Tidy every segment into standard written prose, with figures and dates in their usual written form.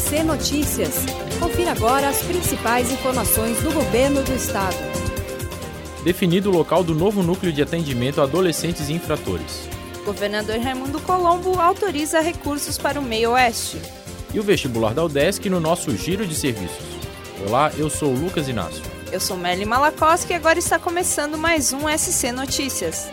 SC Notícias. Confira agora as principais informações do governo do estado. Definido o local do novo núcleo de atendimento a adolescentes e infratores. Governador Raimundo Colombo autoriza recursos para o Meio-Oeste. E o vestibular da UDESC no nosso giro de serviços. Olá, eu sou o Lucas Inácio. Eu sou Merlin Malakoski e agora está começando mais um SC Notícias.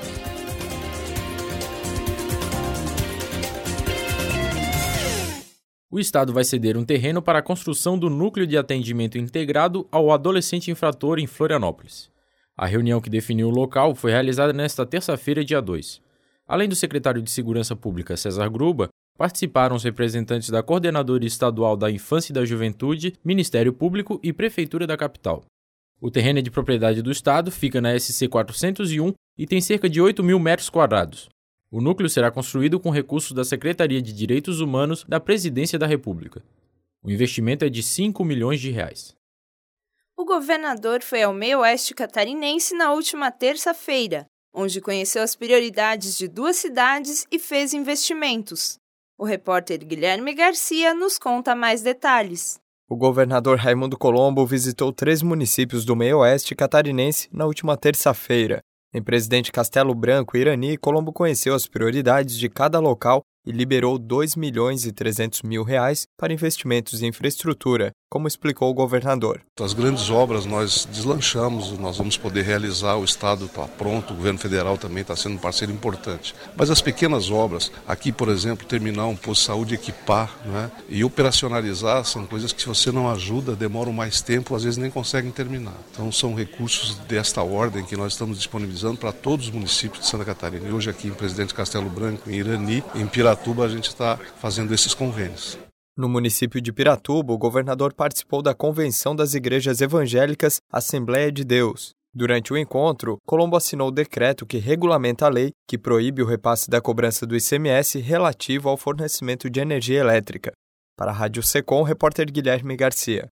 O Estado vai ceder um terreno para a construção do núcleo de atendimento integrado ao adolescente infrator em Florianópolis. A reunião que definiu o local foi realizada nesta terça-feira, dia 2. Além do secretário de Segurança Pública, César Gruba, participaram os representantes da Coordenadoria Estadual da Infância e da Juventude, Ministério Público e Prefeitura da capital. O terreno é de propriedade do Estado, fica na SC 401 e tem cerca de 8 mil metros quadrados. O núcleo será construído com recursos da Secretaria de Direitos Humanos da Presidência da República. O investimento é de R$ 5 milhões. O governador foi ao Meio-Oeste catarinense na última terça-feira, onde conheceu as prioridades de duas cidades e fez investimentos. O repórter Guilherme Garcia nos conta mais detalhes. O governador Raimundo Colombo visitou 3 municípios do Meio-Oeste catarinense na última terça-feira. Em Presidente Castelo Branco e Irani, Colombo conheceu as prioridades de cada local e liberou R$ 2.300.000 para investimentos em infraestrutura, como explicou o governador. As grandes obras nós deslanchamos, nós vamos poder realizar, o Estado está pronto, o governo federal também está sendo um parceiro importante. Mas as pequenas obras, aqui, por exemplo, terminar um posto de saúde, equipar, né, e operacionalizar, são coisas que se você não ajuda, demoram mais tempo, às vezes nem conseguem terminar. Então são recursos desta ordem que nós estamos disponibilizando para todos os municípios de Santa Catarina. E hoje aqui em Presidente Castelo Branco, em Irani, em Piratuba, a gente está fazendo esses convênios. No município de Piratuba, o governador participou da Convenção das Igrejas Evangélicas Assembleia de Deus. Durante o encontro, Colombo assinou o decreto que regulamenta a lei que proíbe o repasse da cobrança do ICMS relativo ao fornecimento de energia elétrica. Para a Rádio Secom, repórter Guilherme Garcia.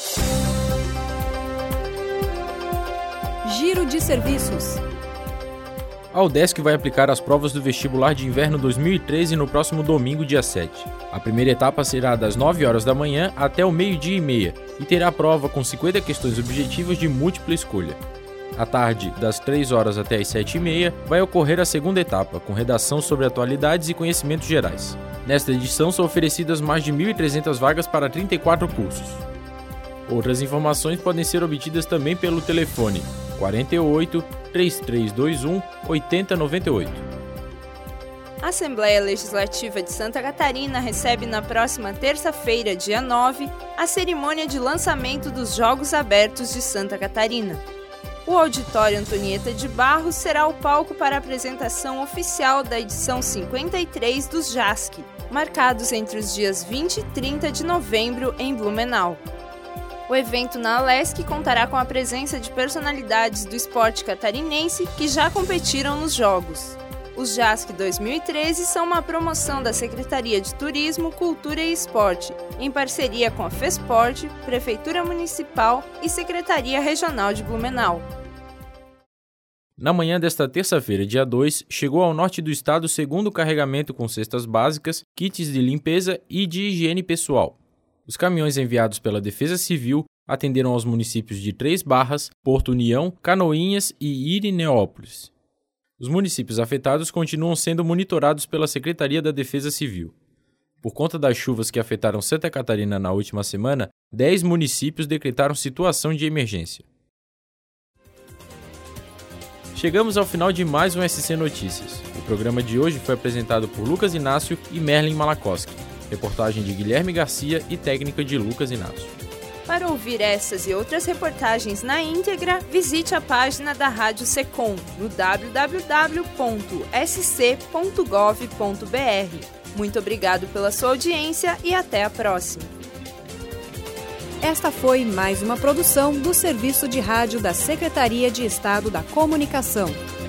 Giro de serviços. A UDESC vai aplicar as provas do vestibular de inverno 2013 no próximo domingo, dia 7. A primeira etapa será das 9 horas da manhã até o 12h30 e terá prova com 50 questões objetivas de múltipla escolha. À tarde, das 3 horas até as 7h30, vai ocorrer a segunda etapa, com redação sobre atualidades e conhecimentos gerais. Nesta edição são oferecidas mais de 1.300 vagas para 34 cursos. Outras informações podem ser obtidas também pelo telefone 48 3321 8098. A Assembleia Legislativa de Santa Catarina recebe na próxima terça-feira, dia 9, a cerimônia de lançamento dos Jogos Abertos de Santa Catarina. O Auditório Antonieta de Barros será o palco para a apresentação oficial da edição 53 dos JASC, marcados entre os dias 20 e 30 de novembro em Blumenau. O evento na Alesc contará com a presença de personalidades do esporte catarinense que já competiram nos Jogos. Os JASC 2013 são uma promoção da Secretaria de Turismo, Cultura e Esporte, em parceria com a FESPORT, Prefeitura Municipal e Secretaria Regional de Blumenau. Na manhã desta terça-feira, dia 2, chegou ao norte do estado o segundo carregamento com cestas básicas, kits de limpeza e de higiene pessoal. Os caminhões enviados pela Defesa Civil atenderam aos municípios de Três Barras, Porto União, Canoinhas e Irineópolis. Os municípios afetados continuam sendo monitorados pela Secretaria da Defesa Civil. Por conta das chuvas que afetaram Santa Catarina na última semana, 10 municípios decretaram situação de emergência. Chegamos ao final de mais um SC Notícias. O programa de hoje foi apresentado por Lucas Inácio e Merlin Malakoski. Reportagem de Guilherme Garcia e técnica de Lucas Inácio. Para ouvir essas e outras reportagens na íntegra, visite a página da Rádio Secom no www.sc.gov.br. Muito obrigado pela sua audiência e até a próxima. Esta foi mais uma produção do Serviço de Rádio da Secretaria de Estado da Comunicação.